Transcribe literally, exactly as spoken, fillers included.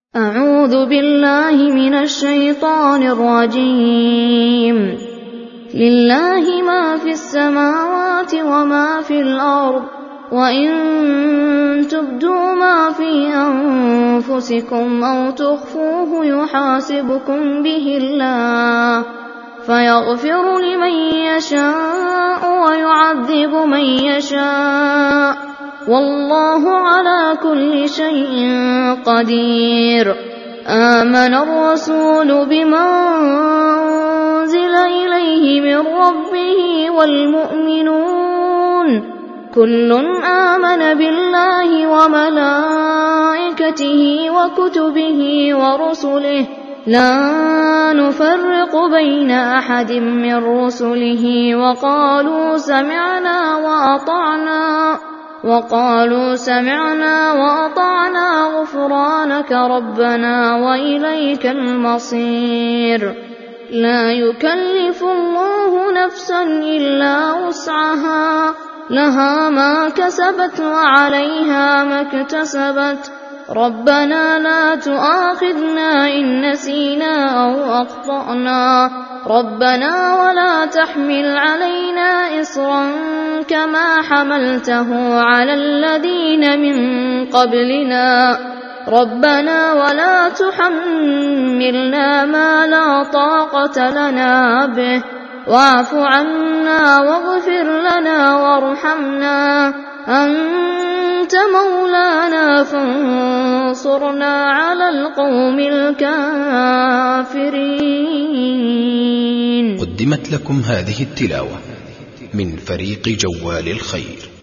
أعوذ بالله من الشيطان الرجيم. لله ما في السماوات وما في الأرض، وإن تبدوا ما في أنفسكم أو تخفوه يحاسبكم به الله، فيغفر لمن يشاء ويعذب من يشاء، والله على كل شيء قدير. آمن الرسول بما أنزل إليه من ربه والمؤمنون كل آمن بالله وملائكته وكتبه ورسله لا نفرق بين أحد من رسله، وقالوا سمعنا وأطعنا وقالوا سمعنا وأطعنا غفرانك ربنا وإليك المصير. لا يكلف الله نفسا إلا وسعها، لها ما كسبت وعليها ما اكتسبت. ربنا لا تؤاخذنا إن نسينا أو أخطأنا، ربنا ولا تحمل علينا إصرا كما حملته على الذين من قبلنا، ربنا ولا تحملنا ما لا طاقة لنا به، واعف عنا واغفر لنا وارحمنا، أنت مولانا فانصرنا على القوم الكافرين. قدمت لكم هذه التلاوة من فريق جوال الخير.